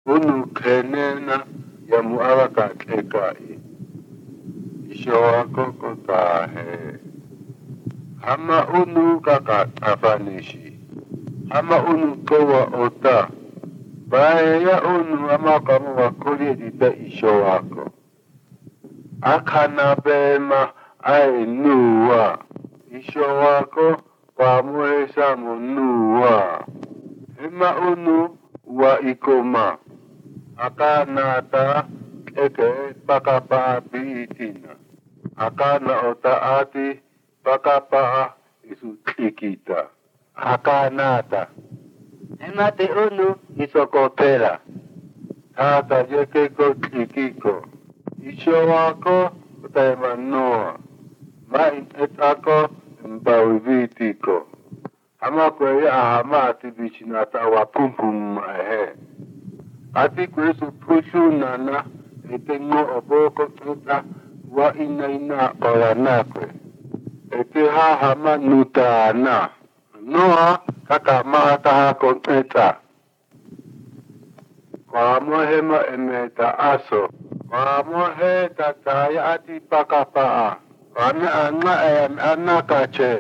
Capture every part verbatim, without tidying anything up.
unu kenena ya muawaka kekai ishowako kotahe hama unu kaka afanishi hama unu kowa ota bae ya unu ama kama wakuri dita ishowako akana bema ai nuwa ishowako kwa muhesa nuwa hema unu wa ikoma akana ta eke pakapa biitina akana ota ati pakapa isu tikita akana ta hema te unu isokopela tata yekeko tikiko ishowako utaema noa ma etako mbawivitiko ama kweye ahama ati bichinata wa pumpum ahe ati kwesu pushu nana ete ngo oboko tuta wa ina ina oranakwe ete ha hama nutana noa kaka mahata hako eta kwa mohema emeta aso kwa mohe tataya ati pakapaa kwa me anna em anakache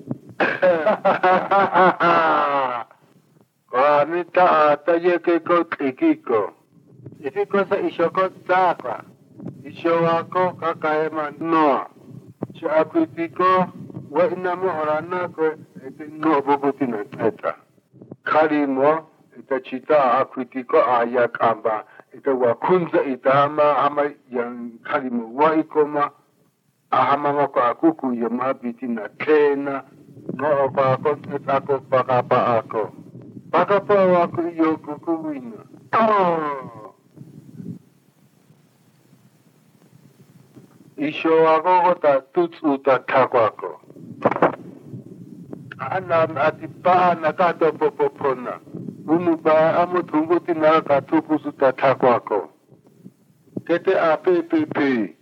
kwa mita ata yekeko tikiko ifiko sa ishoko tsaka ishowako kakaema noa cha akwitiko wa inamo oranakwe ete no bobuti na teta kalimo ita chita akwitiko ayakamba ita wakunza itama ama yang kalimo wa ikoma ahama wako akuku yamabiti na tena no kwa kontra ko pakapa ako pakapa wako yo kukuwina oh isho wako kota tutsu tatakwako ana atipa na kato popopona unu ba amutunguti na katuku sutatakwako kete apepepe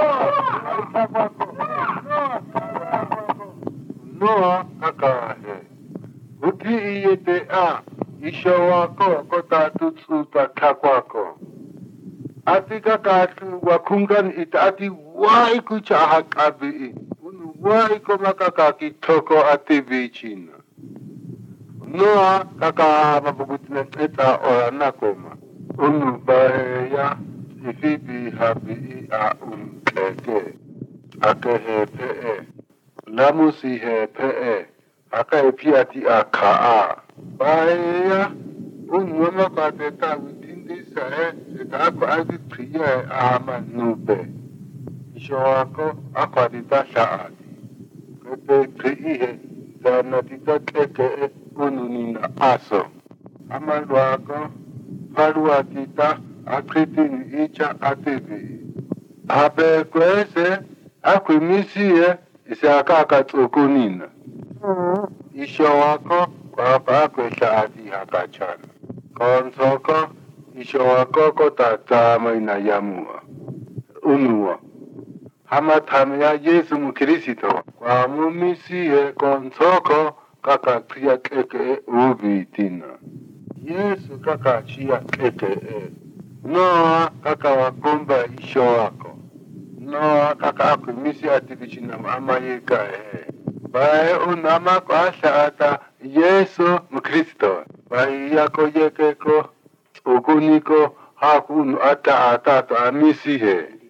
noa kakahe uti iyete a ishowako kota tutsu tatakwako ati kakatu wakungan ita ati wai kucha hakabi unu wai koma kakaki toko ati bichina noa kaka mabugutina eta ora nakoma unu baheya ifibi habi a unkeke akehe pee lamusi he pee aka piati akaa baheya unu mama teta witindi sae eta ko adi priya ama nube ishowako akwadita shaadi kete priye zanatita keke unu nina aso amalwako paruatita akritini icha ativi abe kwese akwimisie isiakaka tsukunina ishowako kwapa kwesha ati hakachana konsoko ishowako kotatama inayamua unua hamatamya Yesu mukristo kwa mumisie konsoko kaka pia keke ubitina Yesu kaka chia keke noa kaka wakumba isho wako noa kaka akumisi ativichina ama yeka he bae unama kwa shaata Yesu mkristo bae yako yekeko ukuniko hakunu ata atato amisi he